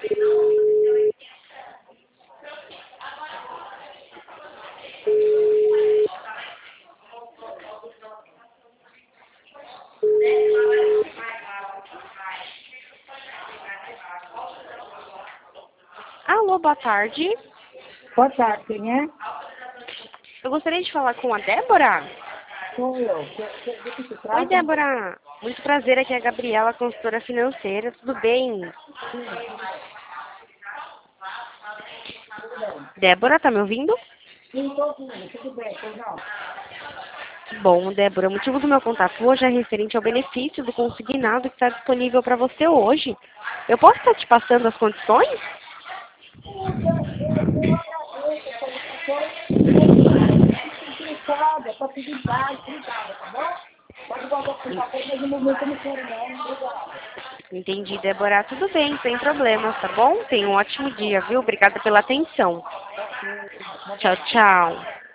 Alô, boa tarde. Boa tarde, quem é? Eu gostaria de falar com a Débora. Sou eu. Do que se trata? Oi, Débora. Muito prazer, aqui é a Gabriela, consultora financeira. Tudo bem? Tudo bem. Débora, tá me ouvindo? Sim, estou ouvindo. Tudo bem, pois não. Bom, Débora, o motivo do meu contato hoje é referente ao benefício do consignado que está disponível para você hoje. Eu posso estar te passando as condições? Eu agradeço a solicitação. Estou interessada, para pedir mais. Obrigada, tá bom? Pode guardar por favor, mas no momento eu não quero não. Obrigada. Entendi, Débora. Tudo bem, sem problemas, tá bom? Tenha um ótimo dia, viu? Obrigada pela atenção. Ok. Boa Tchau, tarde. tchau.